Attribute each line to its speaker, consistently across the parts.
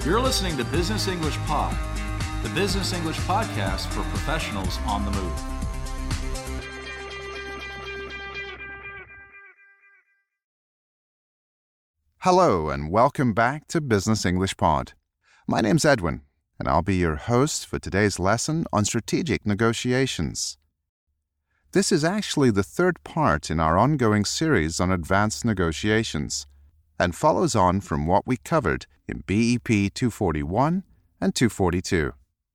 Speaker 1: You're listening to Business English Pod, the business English podcast for professionals on the move.
Speaker 2: Hello and welcome back to Business English Pod. My name's Edwin, and I'll be your host for today's lesson on strategic negotiations. This is actually the third part in our ongoing series on advanced negotiations, and follows on from what we covered in BEP 241 and 242.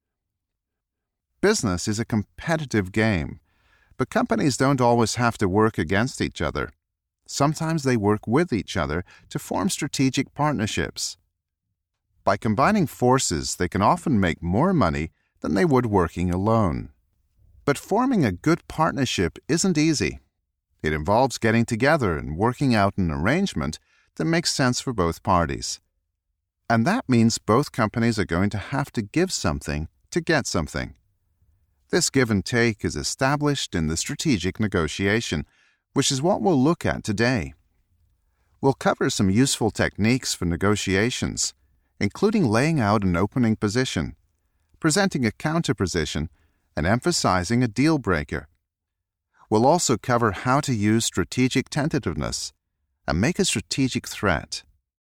Speaker 2: Business is a competitive game, but companies don't always have to work against each other. Sometimes they work with each other to form strategic partnerships. By combining forces, they can often make more money than they would working alone. But forming a good partnership isn't easy. It involves getting together and working out an arrangement that makes sense for both parties. And that means both companies are going to have to give something to get something. This give and take is established in the strategic negotiation, which is what we'll look at today. We'll cover some useful techniques for negotiations, including laying out an opening position, presenting a counter position, and emphasizing a deal breaker. We'll also cover how to use strategic tentativeness and make a strategic threat.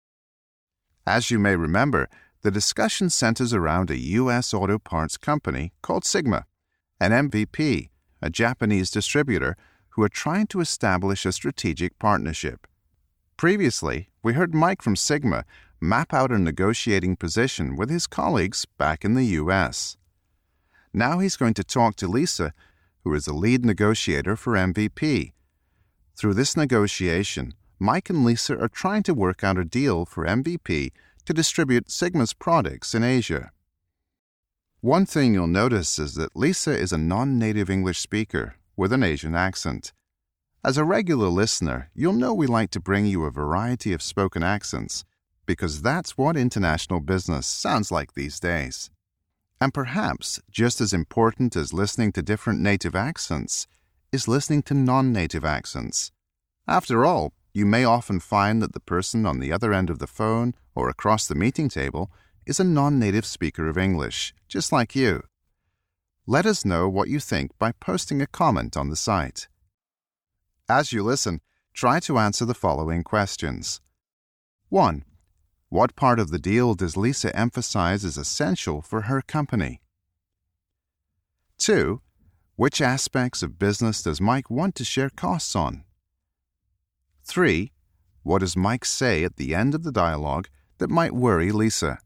Speaker 2: As you may remember, the discussion centers around a U.S. auto parts company called Sigma, and MVP, a Japanese distributor, who are trying to establish a strategic partnership. Previously, we heard Mike from Sigma map out a negotiating position with his colleagues back in the U.S. Now he's going to talk to Lisa, who is the lead negotiator for MVP. Through this negotiation, Mike and Lisa are trying to work out a deal for MVP to distribute Sigma's products in Asia. One thing you'll notice is that Lisa is a non-native English speaker with an Asian accent. As a regular listener, you'll know we like to bring you a variety of spoken accents because that's what international business sounds like these days. And perhaps just as important as listening to different native accents is listening to non-native accents. After all, you may often find that the person on the other end of the phone or across the meeting table is a non-native speaker of English, just like you. Let us know what you think by posting a comment on the site. As you listen, try to answer the following questions. 1. What part of the deal does Lisa emphasize is essential for her company? 2. Which aspects of business does Mike want to share costs on? 3. What does Mike say at the end of the dialogue that might worry Lisa?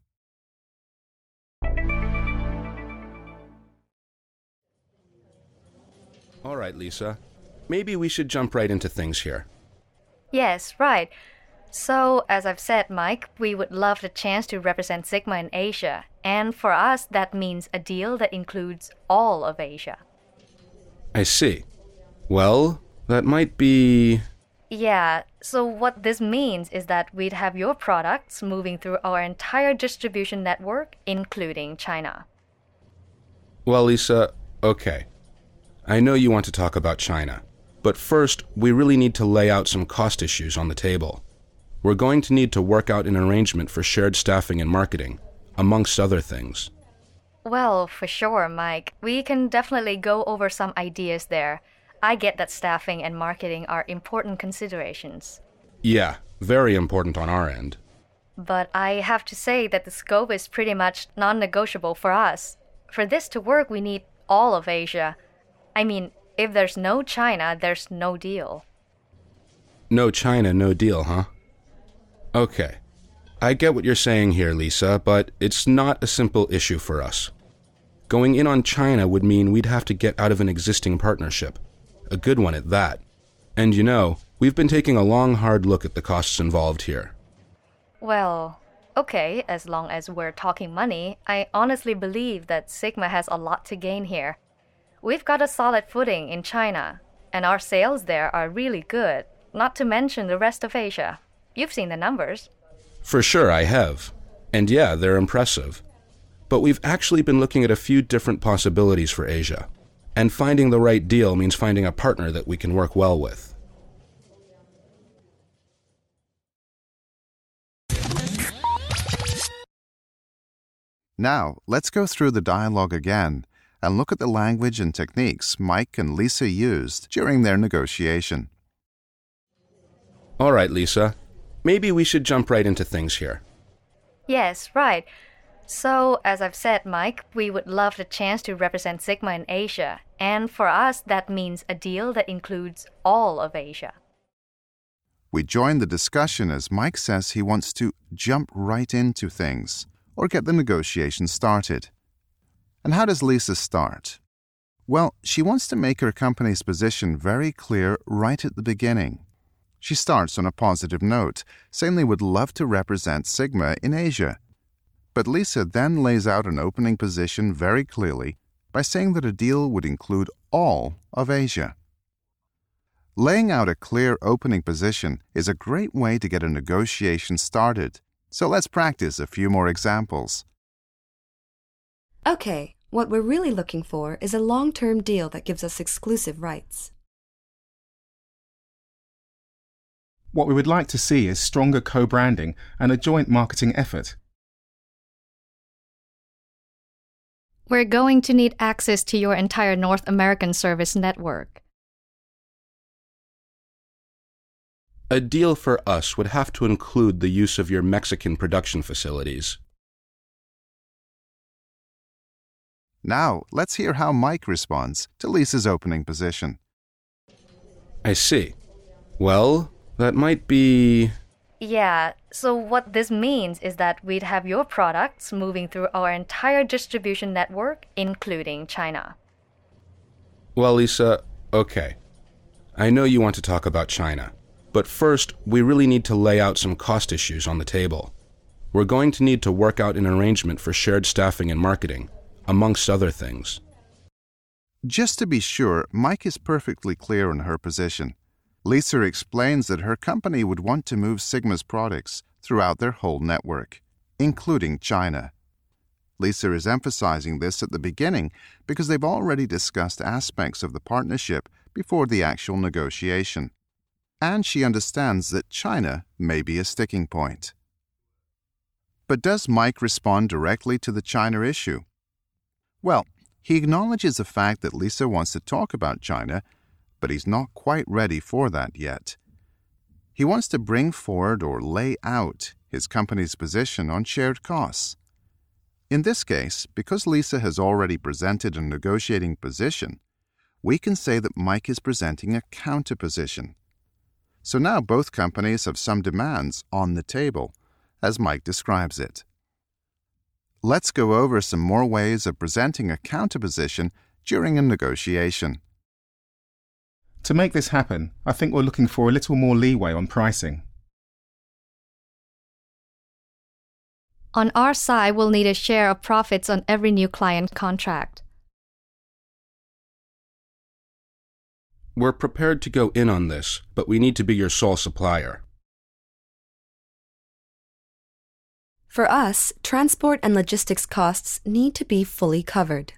Speaker 3: All right, Lisa. Maybe we should jump right into things here.
Speaker 4: Yes, right. So, as I've said, Mike, we would love the chance to represent Sigma in Asia. And for us, that means a deal that includes all of Asia.
Speaker 3: I see. Well, that might be...
Speaker 4: Yeah, so what this means is that we'd have your products moving through our entire distribution network, including China.
Speaker 3: Well, Lisa, okay. I know you want to talk about China, but first, we really need to lay out some cost issues on the table. We're going to need to work out an arrangement for shared staffing and marketing, amongst other things.
Speaker 4: Well, for sure, Mike. We can definitely go over some ideas there. I get that staffing and marketing are important considerations.
Speaker 3: Yeah, very important on our end.
Speaker 4: But I have to say that the scope is pretty much non-negotiable for us. For this to work, we need all of Asia. I mean, if there's no China, there's no deal.
Speaker 3: No China, no deal, huh? Okay. I get what you're saying here, Lisa, but it's not a simple issue for us. Going in on China would mean we'd have to get out of an existing partnership. A good one at that. And you know, we've been taking a long, hard look at the costs involved here.
Speaker 4: Well, okay, as long as we're talking money, I honestly believe that Sigma has a lot to gain here. We've got a solid footing in China, and our sales there are really good, not to mention the rest of Asia. You've seen the numbers.
Speaker 3: For sure, I have. And yeah, they're impressive. But we've actually been looking at a few different possibilities for Asia. And finding the right deal means finding a partner that we can work well with.
Speaker 2: Now, let's go through the dialogue again and look at the language and techniques Mike and Lisa used during their negotiation.
Speaker 3: All right, Lisa. Maybe we should jump right into things here.
Speaker 4: Yes, right. So, as I've said, Mike, we would love the chance to represent Sigma in Asia. And for us, that means a deal that includes all of Asia.
Speaker 2: We join the discussion as Mike says he wants to jump right into things or get the negotiation started. And how does Lisa start? Well, she wants to make her company's position very clear right at the beginning. She starts on a positive note, saying they would love to represent Sigma in Asia. But Lisa then lays out an opening position very clearly by saying that a deal would include all of Asia. Laying out a clear opening position is a great way to get a negotiation started. So let's practice a few more examples.
Speaker 5: Okay, what we're really looking for is a long-term deal that gives us exclusive rights.
Speaker 6: What we would like to see is stronger co-branding and a joint marketing effort.
Speaker 4: We're going to need access to your entire North American service network.
Speaker 3: A deal for us would have to include the use of your Mexican production facilities.
Speaker 2: Now, let's hear how Mike responds to Lisa's opening position.
Speaker 3: I see. Well, that might be...
Speaker 4: Yeah, so what this means is that we'd have your products moving through our entire distribution network, including China.
Speaker 3: Well, Lisa, okay. I know you want to talk about China, but first, we really need to lay out some cost issues on the table. We're going to need to work out an arrangement for shared staffing and marketing, amongst other things.
Speaker 2: Just to be sure, Mike is perfectly clear on her position. Lisa explains that her company would want to move Sigma's products throughout their whole network, including China. Lisa is emphasizing this at the beginning because they've already discussed aspects of the partnership before the actual negotiation. And she understands that China may be a sticking point. But does Mike respond directly to the China issue? Well, he acknowledges the fact that Lisa wants to talk about China, but he's not quite ready for that yet. He wants to bring forward or lay out his company's position on shared costs. In this case, because Lisa has already presented a negotiating position, we can say that Mike is presenting a counterposition. So now both companies have some demands on the table, as Mike describes it. Let's go over some more ways of presenting a counterposition during a negotiation.
Speaker 6: To make this happen, I think we're looking for a little more leeway on pricing.
Speaker 4: On our side, we'll need a share of profits on every new client contract.
Speaker 3: We're prepared to go in on this, but we need to be your sole supplier.
Speaker 5: For us, transport and logistics costs need to be fully covered.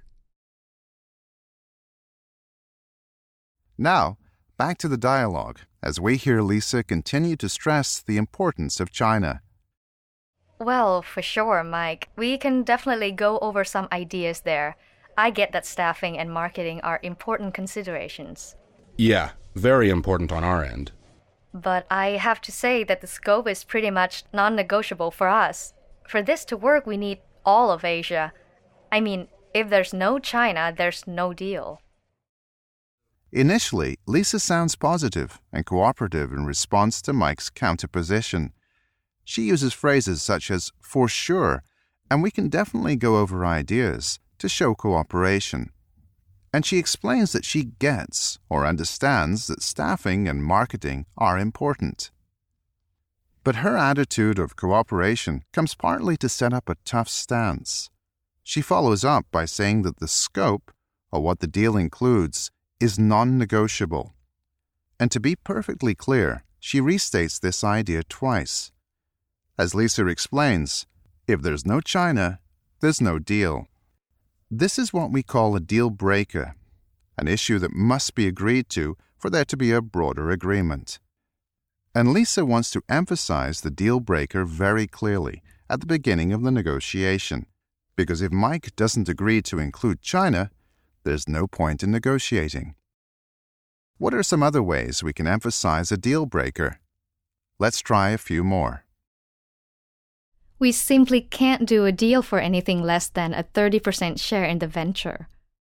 Speaker 2: Now, back to the dialogue, as we hear Lisa continue to stress the importance of China.
Speaker 4: Well, for sure, Mike. We can definitely go over some ideas there. I get that staffing and marketing are important considerations.
Speaker 3: Yeah, very important on our end.
Speaker 4: But I have to say that the scope is pretty much non-negotiable for us. For this to work, we need all of Asia. I mean, if there's no China, there's no deal.
Speaker 2: Initially, Lisa sounds positive and cooperative in response to Mike's counterposition. She uses phrases such as "for sure," and we can definitely go over ideas to show cooperation. And she explains that she gets or understands that staffing and marketing are important. But her attitude of cooperation comes partly to set up a tough stance. She follows up by saying that the scope, or what the deal includes, is non-negotiable. And to be perfectly clear, she restates this idea twice. As Lisa explains, if there's no China, there's no deal. This is what we call a deal breaker, an issue that must be agreed to for there to be a broader agreement. And Lisa wants to emphasize the deal breaker very clearly at the beginning of the negotiation, because if Mike doesn't agree to include China, there's no point in negotiating. What are some other ways we can emphasize a deal breaker? Let's try a few more.
Speaker 4: We simply can't do a deal for anything less than a 30% share in the venture.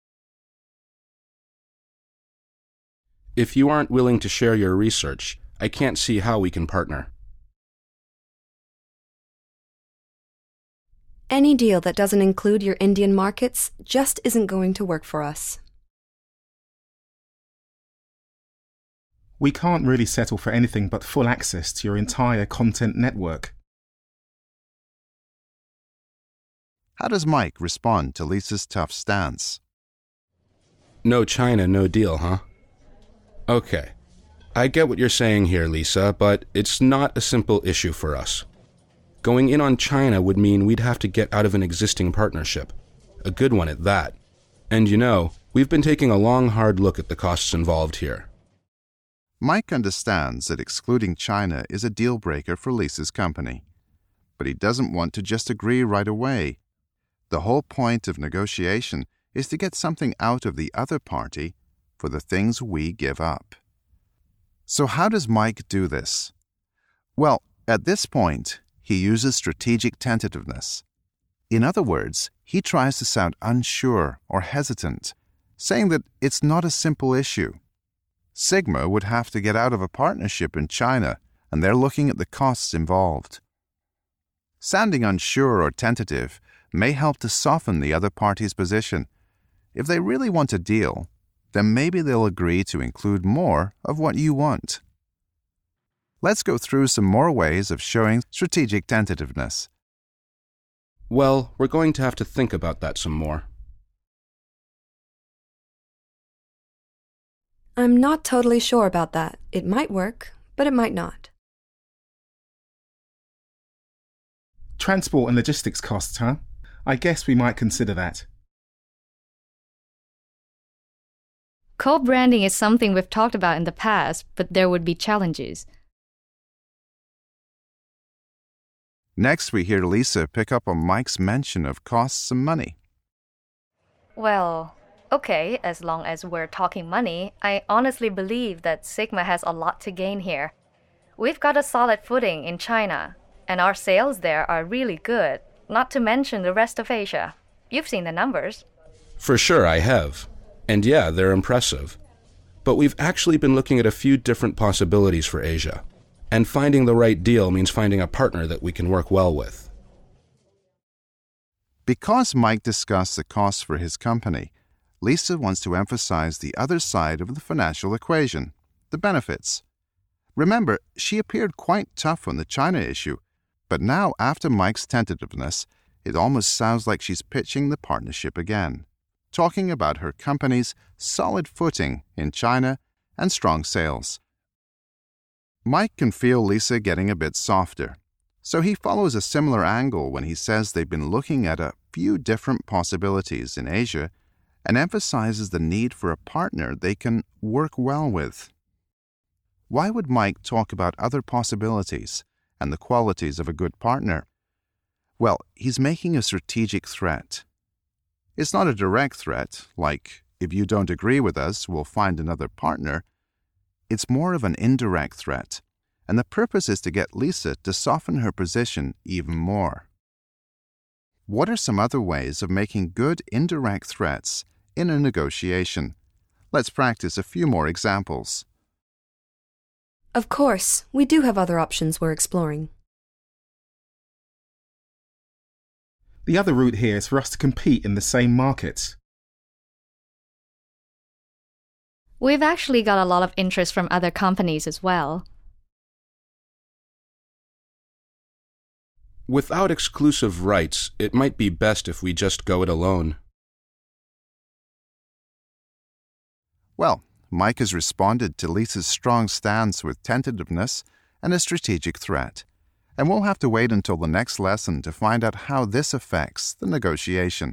Speaker 3: If you aren't willing to share your research, I can't see how we can partner.
Speaker 5: Any deal that doesn't include your Indian markets just isn't going to work for us.
Speaker 6: We can't really settle for anything but full access to your entire content network.
Speaker 2: How does Mike respond to Lisa's tough stance?
Speaker 3: No China, no deal, huh? Okay. I get what you're saying here, Lisa, but it's not a simple issue for us. Going in on China would mean we'd have to get out of an existing partnership. A good one at that. And we've been taking a long, hard look at the costs involved here.
Speaker 2: Mike understands that excluding China is a deal breaker for Lisa's company. But he doesn't want to just agree right away. The whole point of negotiation is to get something out of the other party for the things we give up. So how does Mike do this? Well, at this point, he uses strategic tentativeness. In other words, he tries to sound unsure or hesitant, saying that it's not a simple issue. Sigma would have to get out of a partnership in China, and they're looking at the costs involved. Sounding unsure or tentative may help to soften the other party's position. If they really want a deal, then maybe they'll agree to include more of what you want. Let's go through some more ways of showing strategic tentativeness.
Speaker 3: Well, we're going to have to think about that some more.
Speaker 5: I'm not totally sure about that. It might work, but it might not.
Speaker 6: Transport and logistics costs, huh? I guess we might consider that.
Speaker 4: Co-branding is something we've talked about in the past, but there would be challenges.
Speaker 2: Next, we hear Lisa pick up on Mike's mention of costs and money.
Speaker 4: Well, okay, as long as we're talking money, I honestly believe that Sigma has a lot to gain here. We've got a solid footing in China, and our sales there are really good, not to mention the rest of Asia. You've seen the numbers.
Speaker 3: For sure, I have. And yeah, they're impressive. But we've actually been looking at a few different possibilities for Asia. And finding the right deal means finding a partner that we can work well with.
Speaker 2: Because Mike discussed the costs for his company, Lisa wants to emphasize the other side of the financial equation, the benefits. Remember, she appeared quite tough on the China issue, but now after Mike's tentativeness, it almost sounds like she's pitching the partnership again, talking about her company's solid footing in China and strong sales. Mike can feel Lisa getting a bit softer, so he follows a similar angle when he says they've been looking at a few different possibilities in Asia and emphasizes the need for a partner they can work well with. Why would Mike talk about other possibilities and the qualities of a good partner? Well, he's making a strategic threat. It's not a direct threat, like, if you don't agree with us, we'll find another partner. It's more of an indirect threat, and the purpose is to get Lisa to soften her position even more. What are some other ways of making good indirect threats in a negotiation? Let's practice a few more examples.
Speaker 5: Of course, we do have other options we're exploring.
Speaker 6: The other route here is for us to compete in the same markets.
Speaker 4: We've actually got a lot of interest from other companies as well.
Speaker 3: Without exclusive rights, it might be best if we just go it alone.
Speaker 2: Well, Mike has responded to Lisa's strong stance with tentativeness and a strategic threat, and we'll have to wait until the next lesson to find out how this affects the negotiation.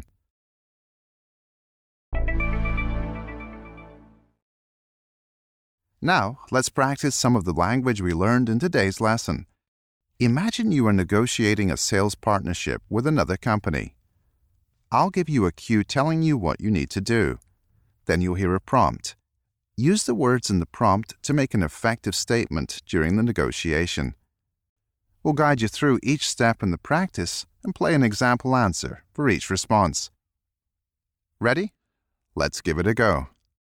Speaker 2: Now, let's practice some of the language we learned in today's lesson. Imagine you are negotiating a sales partnership with another company. I'll give you a cue telling you what you need to do. Then you'll hear a prompt. Use the words in the prompt to make an effective statement during the negotiation. We'll guide you through each step in the practice and play an example answer for each response. Ready? Let's give it a go.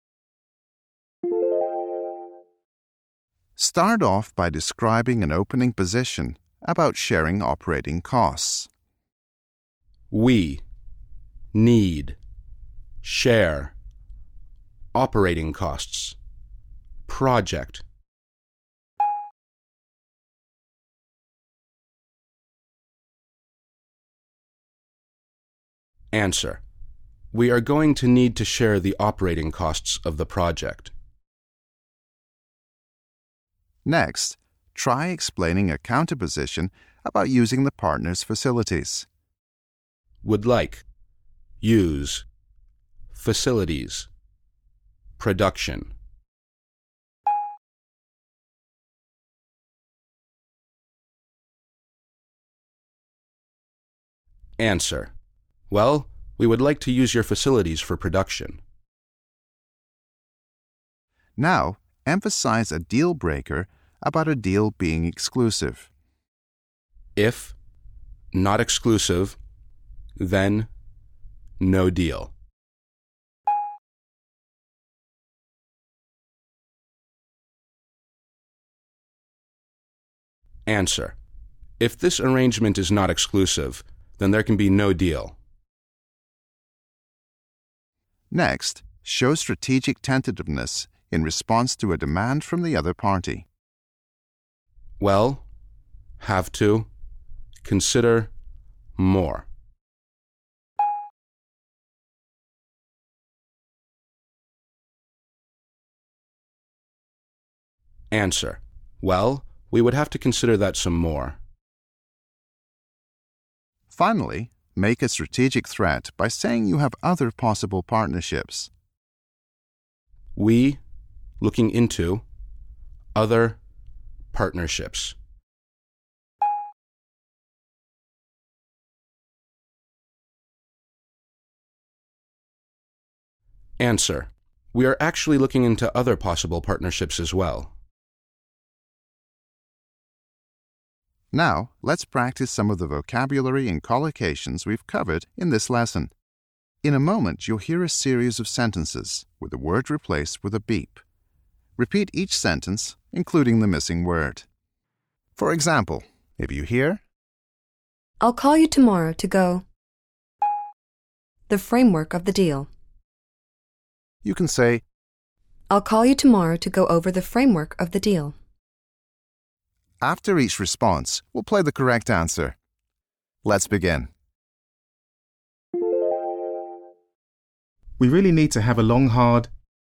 Speaker 2: Start off by describing an opening position about sharing operating costs.
Speaker 3: We need share operating costs. Project. Answer. We are going to need to share the operating costs of the project.
Speaker 2: Next, try explaining a counterposition about using the partner's facilities.
Speaker 3: Would like. Use. Facilities. Production. Answer. Well, we would like to use your facilities for production.
Speaker 2: Now, emphasize a deal breaker about a deal being exclusive.
Speaker 3: If not exclusive, then no deal. Answer. If this arrangement is not exclusive, then there can be no deal.
Speaker 2: Next, show strategic tentativeness in response to a demand from the other party.
Speaker 3: Well, have to, consider more. Answer. Well, we would have to consider that some more.
Speaker 2: Finally, make a strategic threat by saying you have other possible partnerships.
Speaker 3: We looking into other partnerships. Answer. We are actually looking into other possible partnerships as well.
Speaker 2: Now, let's practice some of the vocabulary and collocations we've covered in this lesson. In a moment, you'll hear a series of sentences with a word replaced with a beep. Repeat each sentence, including the missing word. For example, if you hear,
Speaker 5: I'll call you tomorrow to go. The framework of the deal.
Speaker 2: you can say,
Speaker 5: I'll call you tomorrow to go over the framework of the deal.
Speaker 2: after each response, we'll play the correct answer. Let's begin.
Speaker 6: We really need to have a long, hard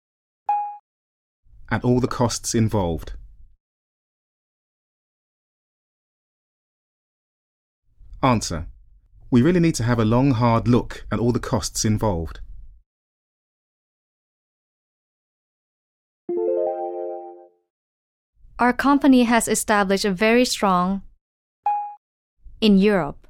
Speaker 6: at all the costs involved. Answer. We really need to have a long, hard look at all the costs involved.
Speaker 4: Our company has established a very strong in Europe.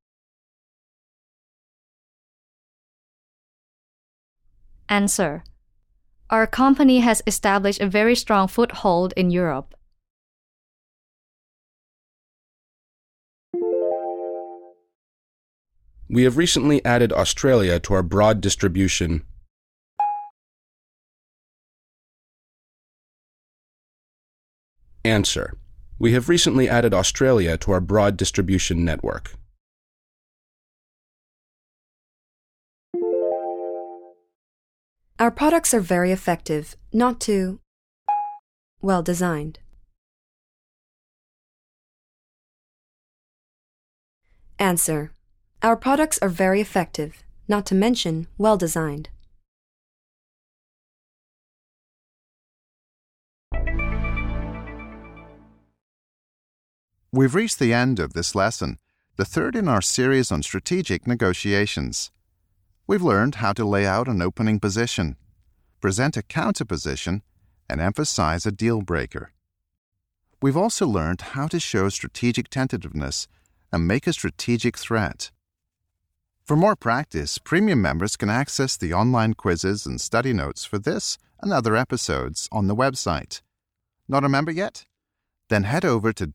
Speaker 4: Answer. Our company has established a very strong foothold in Europe.
Speaker 3: We have recently added Australia to our broad distribution. Answer. We have recently added Australia to our broad distribution network.
Speaker 5: Our products are very effective, not too well designed. Answer. Our products are very effective, not to mention well designed.
Speaker 2: We've reached the end of this lesson, the third in our series on strategic negotiations. We've learned how to lay out an opening position, present a counterposition, and emphasize a deal breaker. We've also learned how to show strategic tentativeness and make a strategic threat. For more practice, premium members can access the online quizzes and study notes for this and other episodes on the website. Not a member yet? Then head over to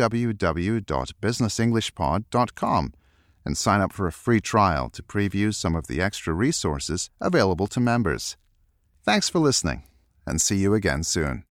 Speaker 2: www.businessenglishpod.com and sign up for a free trial to preview some of the extra resources available to members. Thanks for listening, and see you again soon.